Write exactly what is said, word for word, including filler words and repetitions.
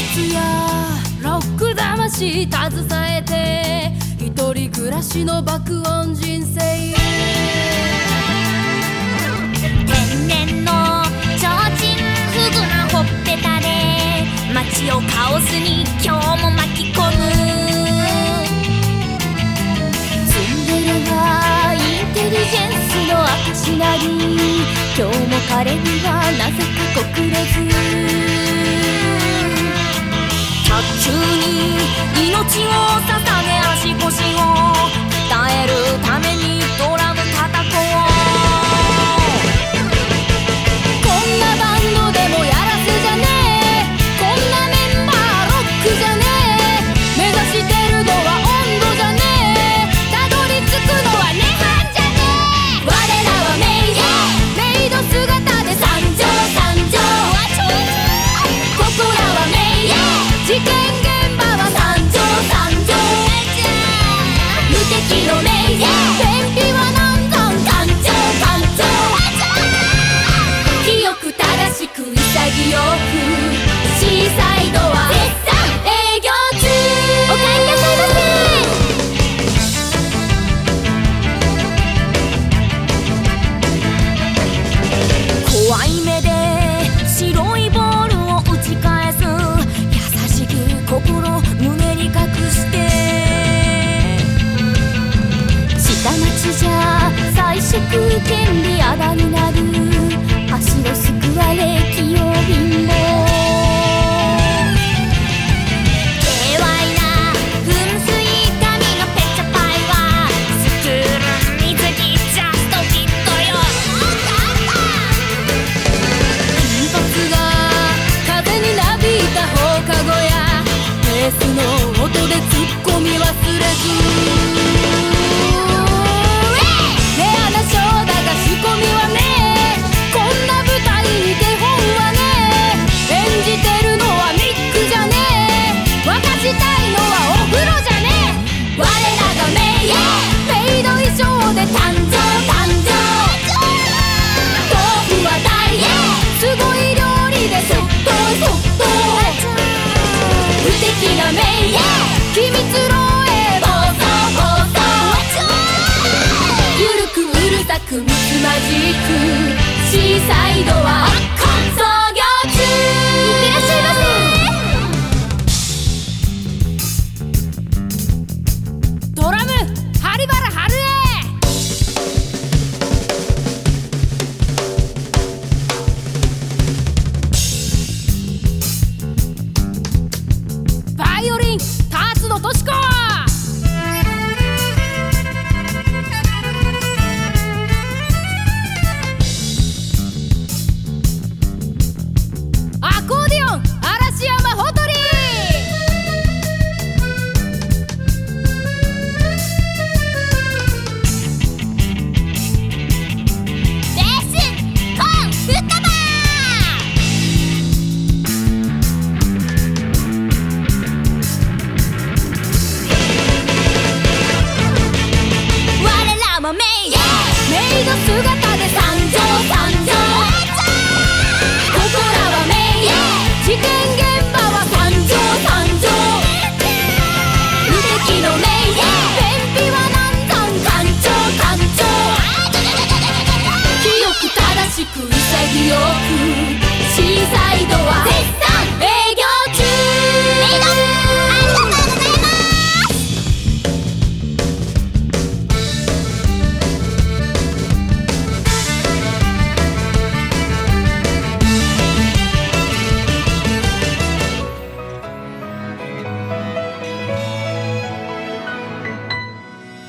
ツやロック魂携えて一人暮らしの爆音人生。 天然の提灯フグなほっぺたで街をカオスに今日も巻き込む。ツンデレがインテリジェンスの証なり、今日も彼にはなぜか告れず、卓球に命を捧げ足腰を鍛えるためにドラム叩こう。 こんなバンドでもやらせじゃねえ、こんなメンバーロックじゃねえ、目指してるのは温度じゃねえ、たどり着くのは涅槃じゃねえ。我らはメイド、メイド姿で参上参上。ここらはメイド、事件現場は参上参上。無敵のメイド、便秘はなんざん感情感情。清く正しく潔くシーサイドは絶賛営業中。お帰りなさいませ。 怖い目で白いボールを打ち返す、優しき心胸に隠して。下町じゃ菜食権利あだになる、足をすくわれ器用貧乏。軽快な噴水髪のペチャパイはスクール水着ジャストフィットよ。 金髪が風になびいた放課後や、ベースの音でツッコミ忘れず。レアなショーだが仕込みはねえ、こんな舞台に手本はねえ、演じてるのはミックじゃねえ、沸かしたいのはお風呂じゃねえ。我らがメイド、メイド衣装で誕生誕生。豆腐は大変すごい料理でそっとそっと。無敵なメイド、機密漏洩暴走暴走。ゆるくうるさくミツマジックシーサイドは